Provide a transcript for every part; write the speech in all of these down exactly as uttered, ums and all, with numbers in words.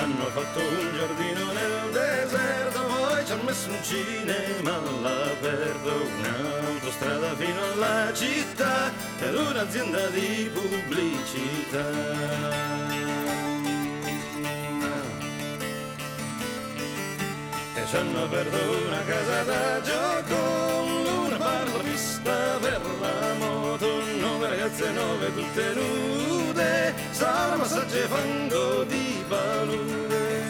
Hanno fatto un giardino nel deserto, poi ci hanno messo un cinema all'aperto, un'autostrada fino alla città ed un'azienda di pubblicità. E ci hanno aperto una casa da gioco, una barra pista per la moto, nove ragazze nove tutte nude, sala, massaggio e fango di palude.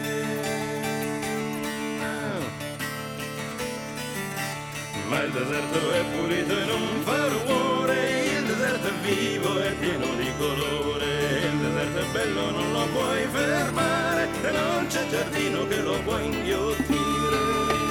Ma il deserto è pulito e non fa rumore, il deserto è vivo e pieno di colore, il deserto è bello, non lo puoi fermare e non c'è giardino che lo può inghiottire.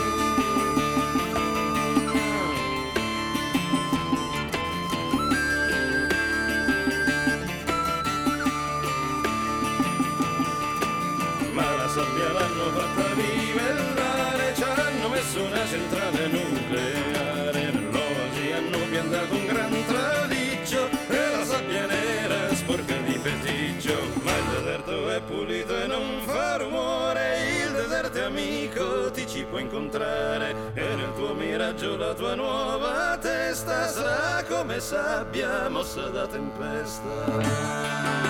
Ma la sabbia l'hanno fatta livellare, ci hanno messo una centrale nucleare, nell'oasi hanno piantato un gran traliccio e la sabbia nera sporca di feticcio. Ma il deserto è pulito e non fa rumore, il deserto è amico, ti ci può incontrare e nel tuo miraggio la tua nuova testa sarà come sabbia mossa da tempesta.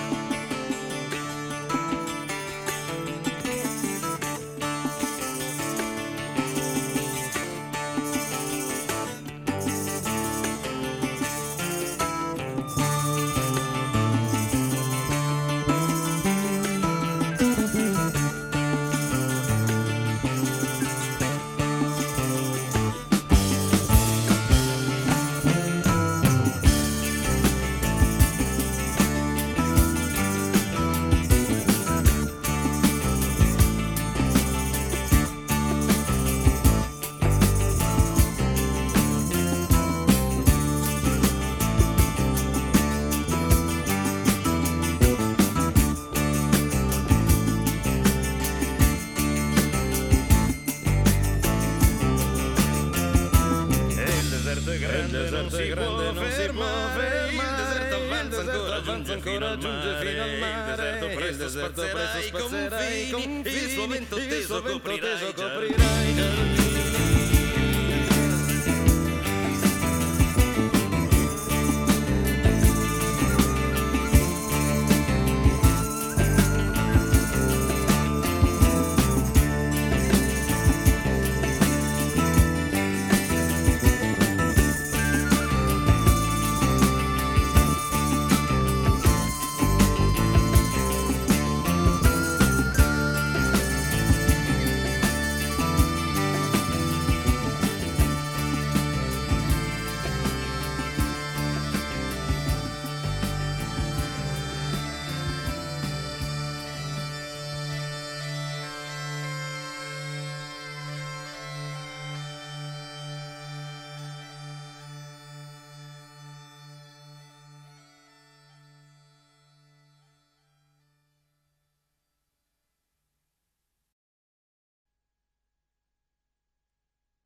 Raggiunge fino al mare, il deserto presto spazzerai i confini, il suo vento teso coprirà